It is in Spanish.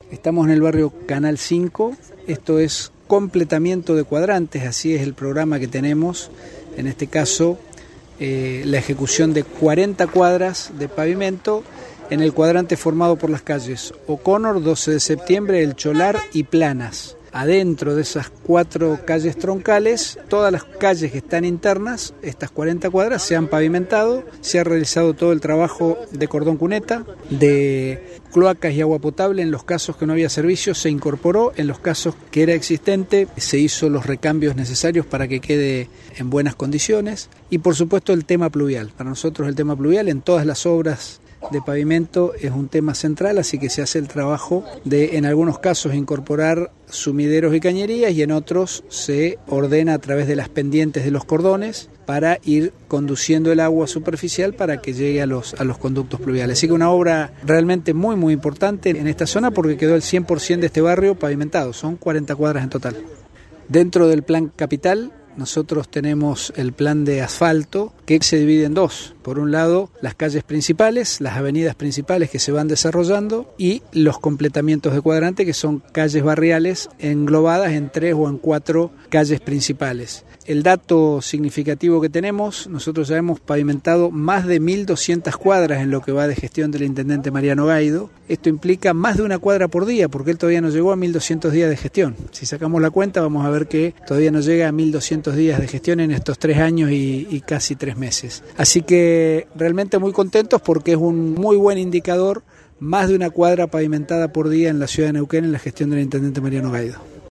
Estamos en el barrio Canal 5, esto es completamiento de cuadrantes, así es el programa que tenemos, en este caso la ejecución de 40 cuadras de pavimento en el cuadrante formado por las calles O'Connor, 12 de septiembre, El Cholar y Planas. Adentro de esas 4 calles troncales, todas las calles que están internas, estas 40 cuadras, se han pavimentado, se ha realizado todo el trabajo de cordón cuneta, de cloacas y agua potable. En los casos que no había servicio se incorporó, en los casos que era existente se hizo los recambios necesarios para que quede en buenas condiciones. Y por supuesto el tema pluvial. Para nosotros el tema pluvial en todas las obras de pavimento es un tema central, así que se hace el trabajo de, en algunos casos, incorporar sumideros y cañerías, y en otros se ordena a través de las pendientes de los cordones para ir conduciendo el agua superficial para que llegue a los conductos pluviales. Así que una obra realmente muy muy importante en esta zona, porque quedó el 100% de este barrio pavimentado, son 40 cuadras en total. Dentro del plan capital nosotros tenemos el plan de asfalto que se divide en 2. Por un lado, las calles principales, las avenidas principales que se van desarrollando, y los completamientos de cuadrante, que son calles barriales englobadas en 3 o en 4 calles principales. El dato significativo que tenemos, nosotros ya hemos pavimentado más de 1.200 cuadras en lo que va de gestión del intendente Mariano Gaido. Esto implica más de una cuadra por día, porque él todavía no llegó a 1.200 días de gestión. Si sacamos la cuenta, vamos a ver que todavía no llega a 1.200 días de gestión en estos 3 años y casi 3 meses. Así que realmente muy contentos, porque es un muy buen indicador, más de una cuadra pavimentada por día en la ciudad de Neuquén en la gestión del intendente Mariano Gaido.